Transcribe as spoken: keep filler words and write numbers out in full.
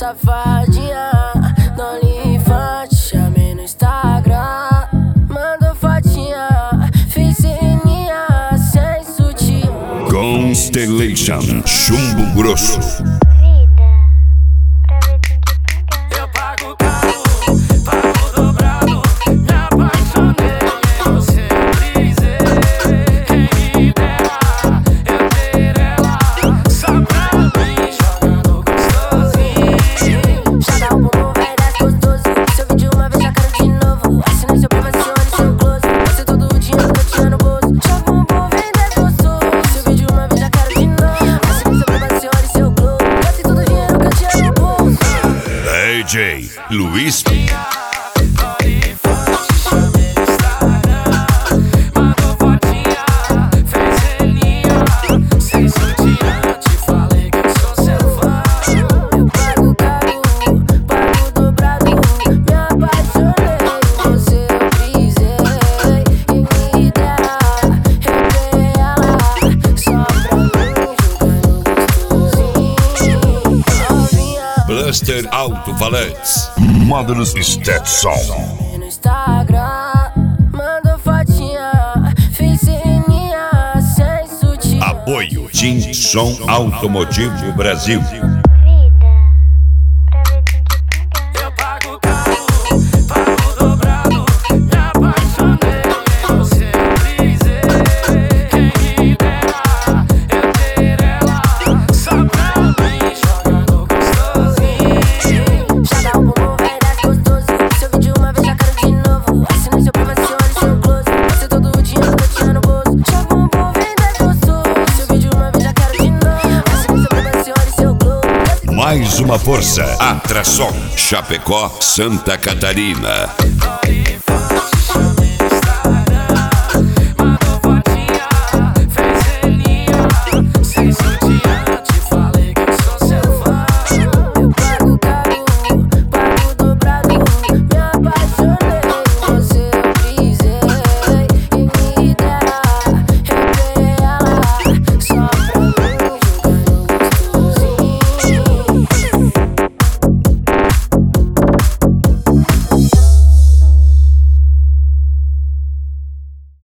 safadinha, não lhe infante, chamei no Instagram, mandou fotinha, fiz ceninha, sem sutiã. Constellation, chumbo grosso. Eu pago caro, pago dobrado, me apaixonei, você brisei. Quem me dera eu ter ela só pra mim, jogando gostosinho. Já dá um bumbum, vai dar gostoso. Seu vídeo uma vez, já quero de novo. Assine seu primo, adicione seu close. Você todo o dinheiro que eu tinha no bolso. Joga um bumbum, vem dar gostoso. Seu vídeo uma vez, já quero de novo. Assine seu primo, adicione seu close. Gastei todo o dinheiro que eu tinha no bolso. D J Luiz. Blaster Alto-Falantes, Módulos Stetson. No Instagram, mandou fotinha, fiz ceninha, sem sutiã. Apoio Tim Som Automotivo Brasil. Eu pago caro, pago dobrado, me apaixonei, você brisei. Quem me dera eu ter ela só pra mim, jogando gostosinho. Já dá um bumbum, vai dar gostoso. Seu vídeo uma vez, já quero de novo. Assine seu primo, adicione seu close. Gastei todo o dinheiro que eu tinha no bolso. Joga um bumbum, vem dar gostoso. Seu vídeo uma vez, já quero de novo. Assine seu primo, adicione seu close. Mais uma força. Atração Chapecó, Santa Catarina.